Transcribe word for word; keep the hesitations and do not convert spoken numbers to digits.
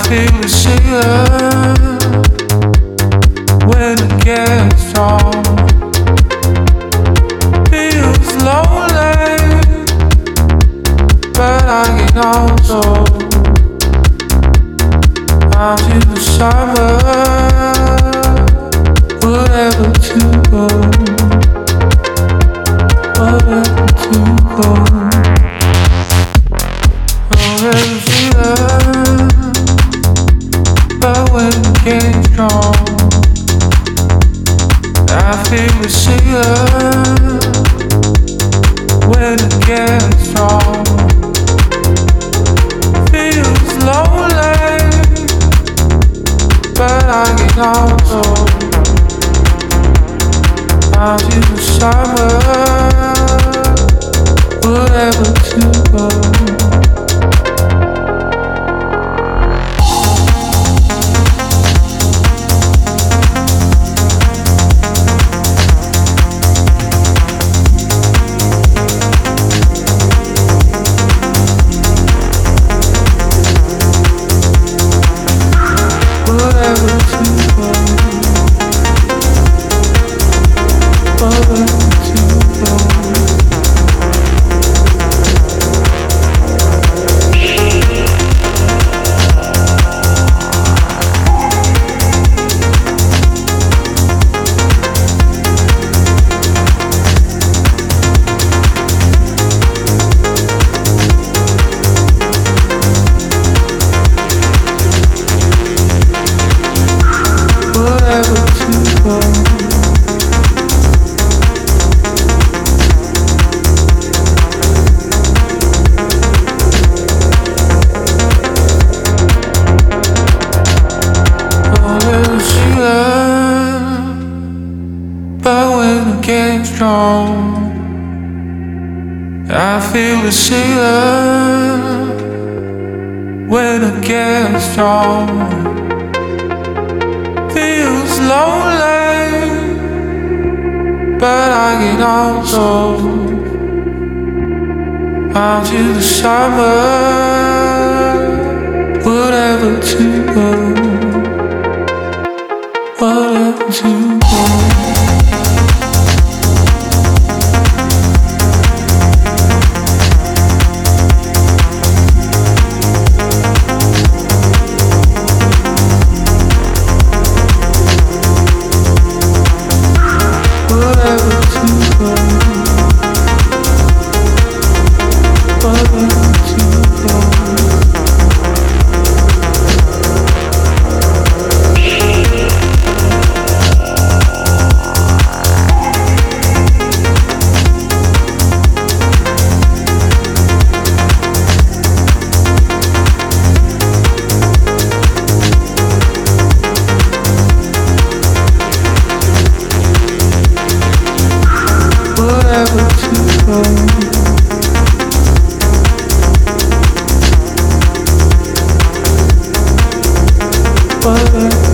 feel the sinner when it gets strong. Feels lonely, but I can also out in the summer, whatever to go, whatever to go. Already feeling, but when it gets strong, I feel the ceiling when it gets strong. Feels lonely, but I can also out in the summer, whatever to go. I feel the ceiling when it gets strong. Feels lonely, but I can also out in the summer, whatever to go, whatever to go. What